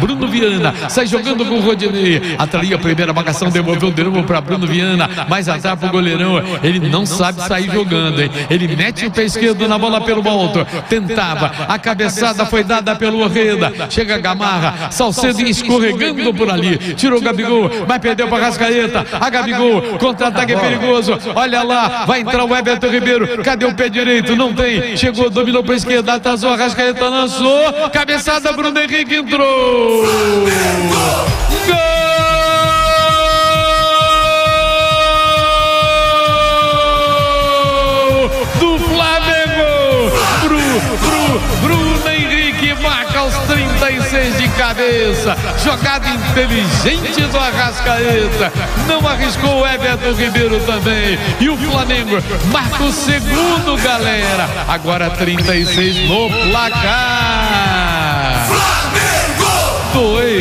Bruno Viana sai jogando com o Rodinei. Atraiu a primeira marcação, devolveu o derrubo para Bruno Viana. Mais atrás pro goleirão. Ele não sabe sair jogando, hein? Ele mete o pé esquerdo na bola pelo alto. Tentava. A cabeçada foi dada pelo Orreda. Chega Gamarra. Salcedo escorregando por ali. Tirou o Gabigol. Mas perdeu para Arrascaeta. A Gabigol. Contra-ataque é perigoso. Olha lá. Vai entrar o Everton Ribeiro. Cadê o pé direito? Não tem. Chegou, dominou para a esquerda. Atrasou. Arrascaeta lançou. Cabeçada. Bruno Henrique entrou. Gol! Do Flamengo! Bruno Henrique marca aos 36 de cabeça. Jogada inteligente do Arrascaeta. Não arriscou o Everton Ribeiro também. E o Flamengo marca o segundo, galera. Agora 36 no placar. Flamengo! 2